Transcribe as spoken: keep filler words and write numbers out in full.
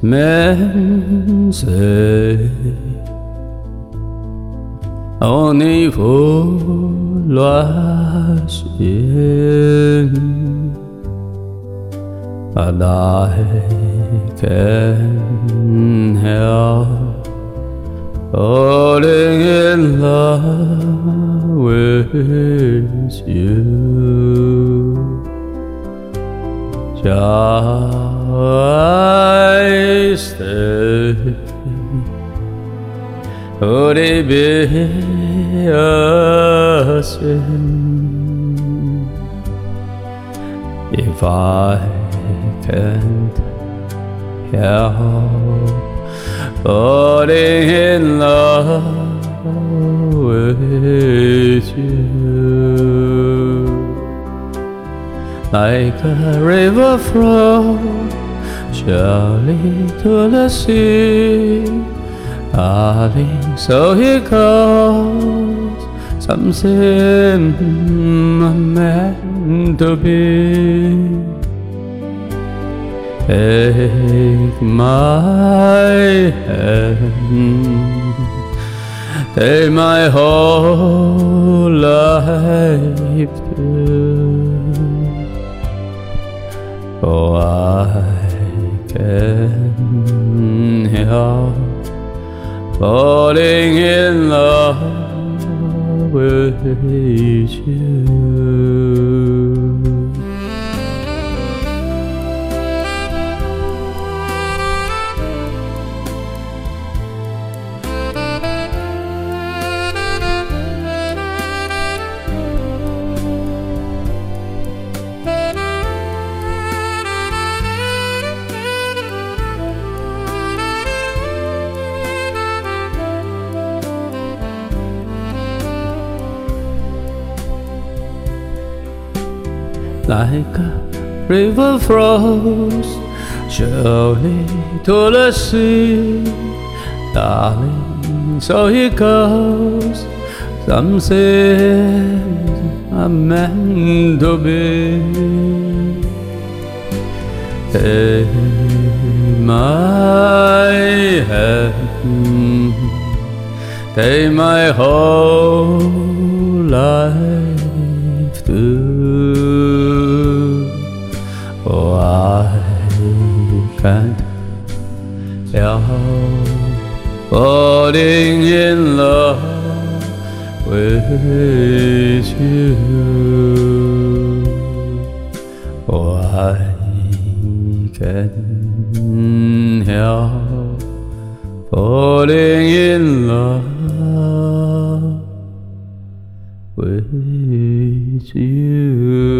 Men say only foolish but I can't help falling in love with you. Just stay. Would it be a sin if I can't help falling in love with you? Like a river flows surely to the sea, darling, so here goes something meant to be. Take my hand, take my whole life too. Oh, I can't help falling in love with you. Like a river flows surely to the sea, darling, so here goes something I'm meant to be. Take my hand, take my whole life too. Oh, I can't help falling in love with you. Oh, I can't help falling in love with you.